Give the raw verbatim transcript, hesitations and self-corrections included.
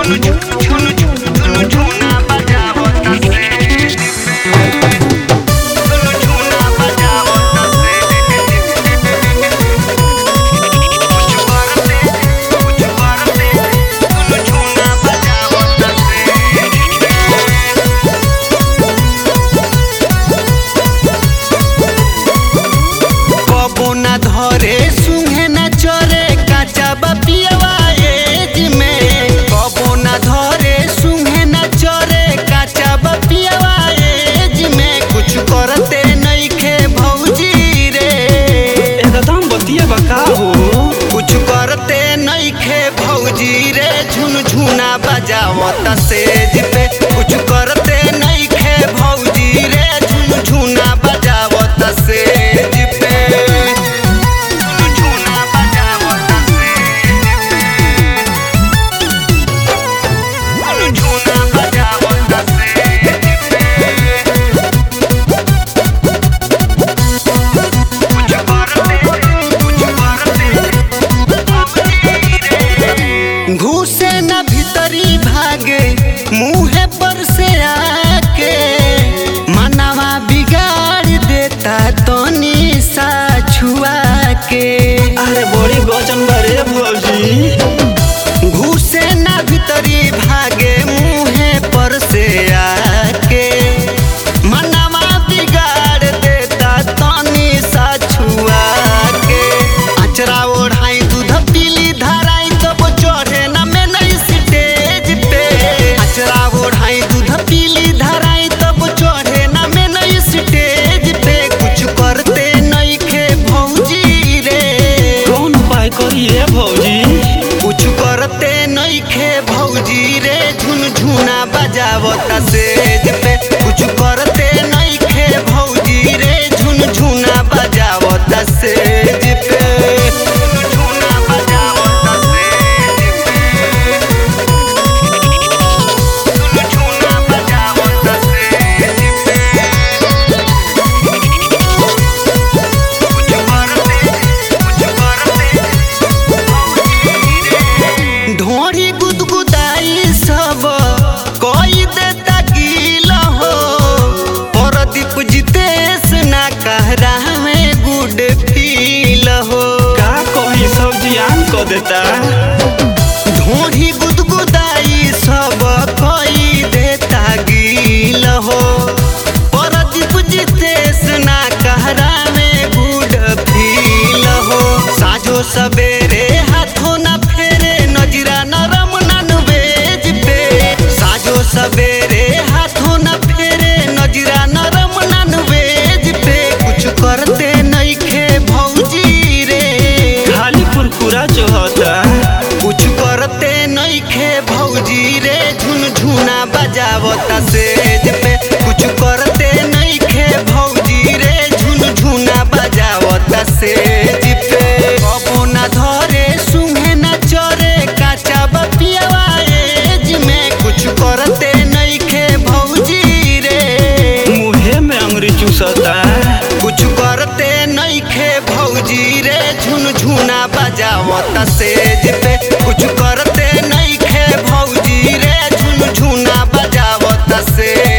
धरे सुहे न चरे काचा बपियवा एज में कबो न धरे सुहे न चरे काचा बपियवा एज में कुछ करते नइखे भौजी रे एकदम बतिया बका हो कुछ करते नइखे भौजी रे झुनझुना बजावत सेज पे कुछ करते नइखे भौजी रे झुनझुना बजावत सेज पे घुसे न भीतरी भागे मुँहे पर से आके मनवा बिगाड़ देता तनी सा छुआ के। अरे बड़ी गजन बरे भौजी घुसे न भीतरी भागे मुँहे पर से आके मनवा बिगाड़ देता तनी सा छुआ के। अचरा ओढ़ाई दूध पीली धराई तब चढ़े न में नहीं स्टेज पे अचरा ओढ़ाई दूध पीली धराई तब चढ़े न में नहीं स्टेज पे कुछ करते नहीं खे भौजी रे कौन उपाय करिए भौजी कुछ करते नहीं खे भौजी रे झुनझुना बजावता सेज पे कुछ करते नहीं खे भौजी रे झुनझुना बजावता सेज पे झुनझुना बजावता सेज पे झुनझुना बजावता सेज पे कुछ करते कुछ करते ढोरी गुदगुदाई सब कोई देता गीला हो परदीप जितेश ना कहरा में गुड फील हो का कहीं सब जियान को देता ढोरी गुदगुदाई सब कोई देता गील हो परदीप जितेश ना कहरा में गुड फील हो साझो सवेरे हाथों न फेरे नजरा नरम ननवेज पे साझो सवेरे हाथों न फेरे नजरा नरम ननवेज पे कुछ करते नहीं खे भौजी रे खाली कुरकुरा जो होता कुछ करते नहीं खे भौजी रे झुनझुना बजावता सेज पे कुछ करते नहीं खे भौजी रे झुनझुना बजावता सेज पे कबो न धरे सुहे न चरे काचा बपियवा एज में कुछ करते नहीं खे भौजी रे मुँहे में अंगुरी चूसता कुछ करते नहीं खे भौजी रे झुनझुना बजावता सेज पे कुछ करते नहीं खे भौजी रे झुनझुना बजावता सेज